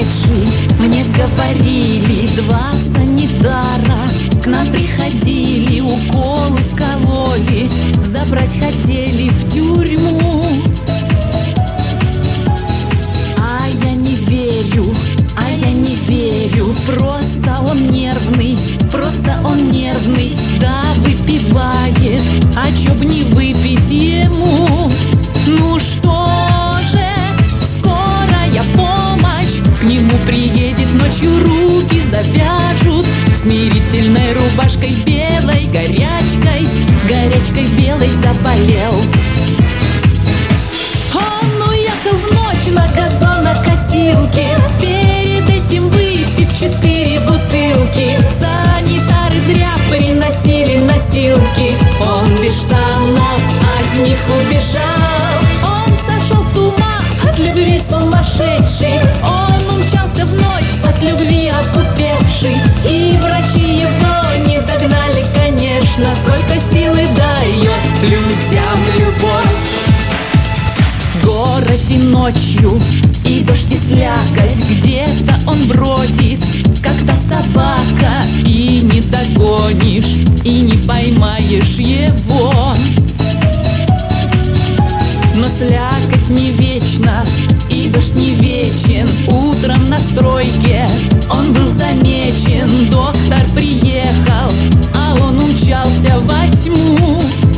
сумасшедший. Мне говорили два санитара, к нам приходили, уколы кололи, забрать хотели в тюрьму. А я не верю, просто он нервный, да, выпивает, а чё б не выпить ему? Ну что же, скорая помощь к нему приедет, ночью руки завяжут смирительной рубашкой белой, горячкой белой заболел. Он уехал в ночь на газонокосилке, перед этим выпив 4 бутылки. Санитары зря приносили носилки, он без штанов от них убежал. Он сошел с ума от любви сумасшедший, он умчался в ночь от любви опупевший. И врачи его не догнали, конечно, сколько силы дает людям любовь. В городе ночью и дождь, и слякоть, где-то он бродит, как та собака, и не догонишь, и не поймаешь его. Но слякоть не вечна, и дождь не вечен. Утром на стройке он был замечен, доктор приехал, а он умчался во тьму.